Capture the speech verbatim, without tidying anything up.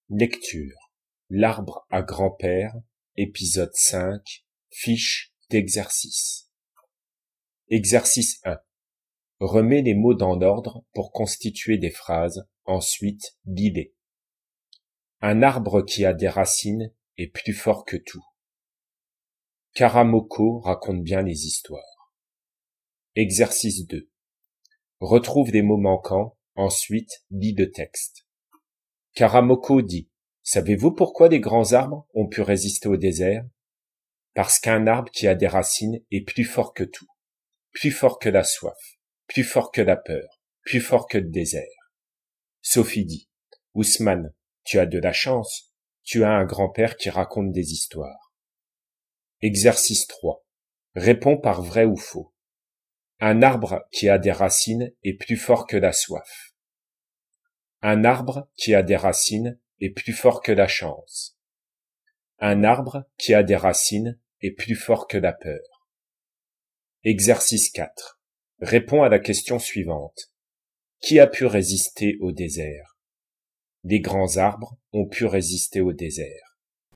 Lecture. L'arbre à grand-père, épisode cinq, fiche d'exercice. Exercice un. Remets les mots dans l'ordre pour constituer des phrases, ensuite lis-les. Un arbre qui a des racines est plus fort que tout. Karamoko raconte bien les histoires. Exercice deux. Retrouve des mots manquants, ensuite lis le texte. Karamoko dit « Savez-vous pourquoi les grands arbres ont pu résister au désert ? Parce qu'un arbre qui a des racines est plus fort que tout, plus fort que la soif, plus fort que la peur, plus fort que le désert. » Sophie dit « Ousmane, tu as de la chance, tu as un grand-père qui raconte des histoires. » Exercice trois. Réponds par vrai ou faux. Un arbre qui a des racines est plus fort que la soif. Un arbre qui a des racines est plus fort que la chance. Un arbre qui a des racines est plus fort que la peur. Exercice quatre. Réponds à la question suivante. Qui a pu résister au désert ? Les grands arbres ont pu résister au désert.